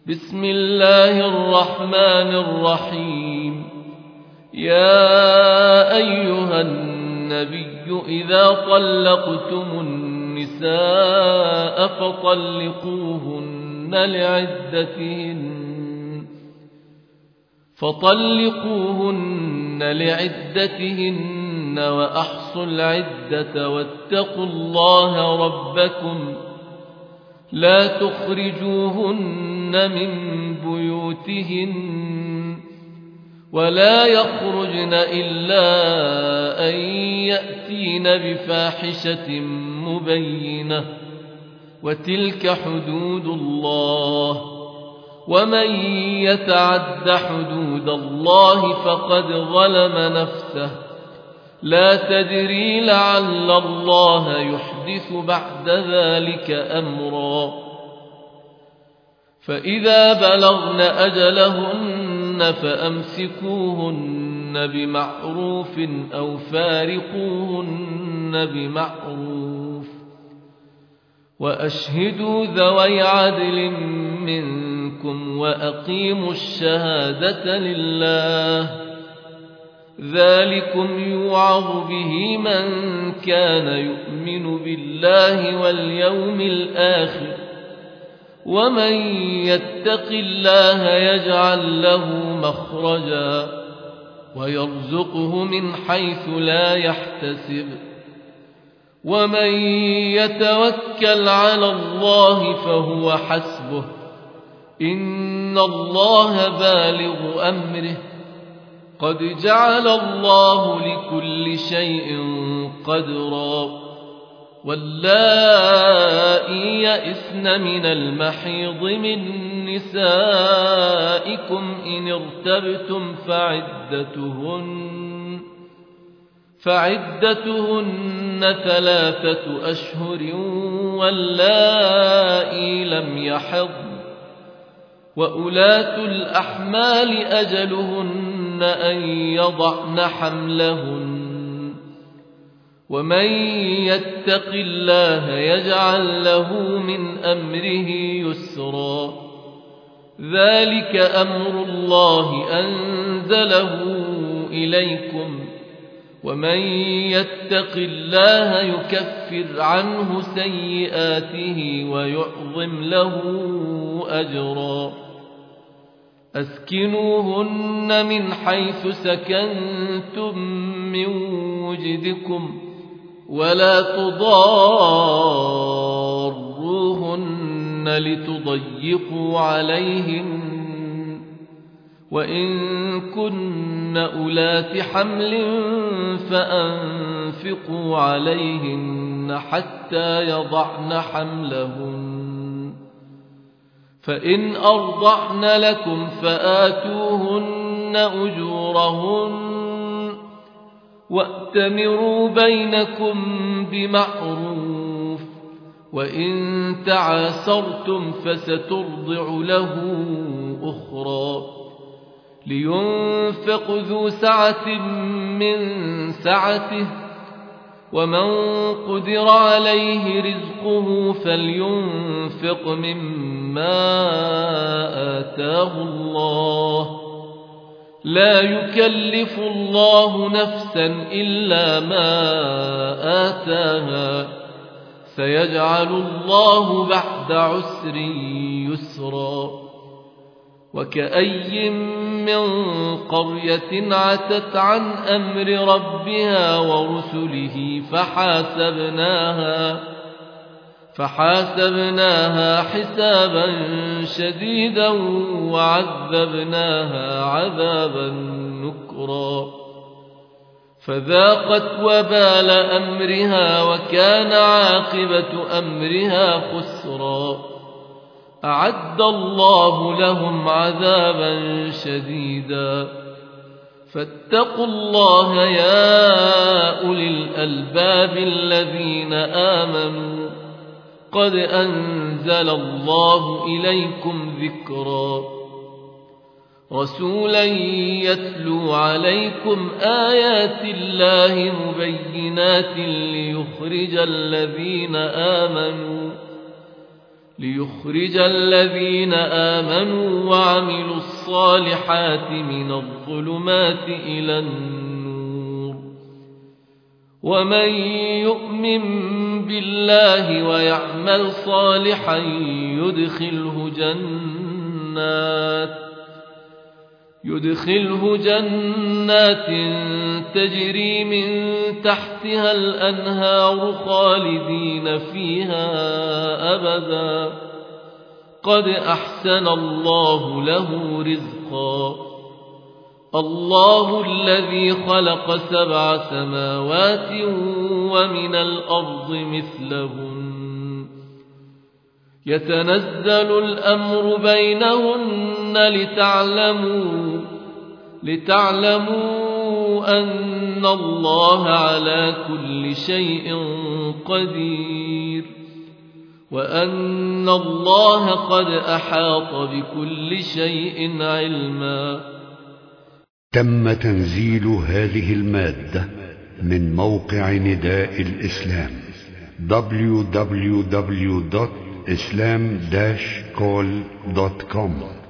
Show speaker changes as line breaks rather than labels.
بسم الله الرحمن الرحيم. يا أيها النبي إذا طلقتم النساء فطلقوهن لعدتهن وأحصوا العدة واتقوا الله ربكم لا تخرجوهن من بيوتهن ولا يخرجن إلا أن يأتين بفاحشة مبينة وتلك حدود الله ومن يتعد حدود الله فقد ظلم نفسه لا تدري لعل الله يحدث بعد ذلك أمرا. فإذا بلغن أجلهن فأمسكوهن بمعروف أو فارقوهن بمعروف وأشهدوا ذوي عدل منكم وأقيموا الشهادة لله ذلكم يوعظ به من كان يؤمن بالله واليوم الآخر ومن يتق الله يجعل له مخرجا ويرزقه من حيث لا يحتسب ومن يتوكل على الله فهو حسبه إن الله بالغ أمره قد جعل الله لكل شيء قدرا. واللائي يئسن من المحيض من نسائكم إن ارتبتم فعدتهن 3 أشهر واللائي لم يحضن وأولاة الأحمال أجلهن أن يضعن حملهن ومن يتق الله يجعل له من أمره يسرا ذلك أمر الله أنزله إليكم ومن يتق الله يكفر عنه سيئاته ويعظم له أجرا. أسكنوهن من حيث سكنتم من وجدكم ولا تضاروهن لتضيقوا عليهن وإن كن أولات حمل فأنفقوا عليهن حتى يضعن حملهن فإن أرضعن لكم فآتوهن أجورهن وأتمروا بينكم بمعروف وإن تعاسرتم فسترضع له أخرى لينفق ذو سعة من سعته ومن قدر عليه رزقه فلينفق مما آتاه الله لا يكلف الله نفسا إلا ما آتاها سيجعل الله بعد عسر يسرا. وكأي من قرية عتت عن أمر ربها ورسله فحاسبناها حسابا شديدا وعذبناها عذابا نكرا فذاقت وبال أمرها وكان عاقبة أمرها خسرا. أعد الله لهم عذابا شديدا فاتقوا الله يا أولي الألباب الذين آمنوا قد أنزل الله إليكم ذكرا رسولا يتلو عليكم آيات الله مبينات ليخرج الذين آمنوا وعملوا الصالحات من الظلمات إلى النور ومن يؤمن بالله ويعمل صالحا يدخله جنات تجري من تحتها الأنهار خالدين فيها أبدا قد أحسن الله له رزقا الله الذي خلق 7 سماوات ومن الأرض مثلهن يتنزل الأمر بينهن لتعلموا أن الله على كل شيء قدير وأن الله قد أحاط بكل شيء علما.
تم تنزيل هذه المادة من موقع نداء الإسلام www.islam-call.com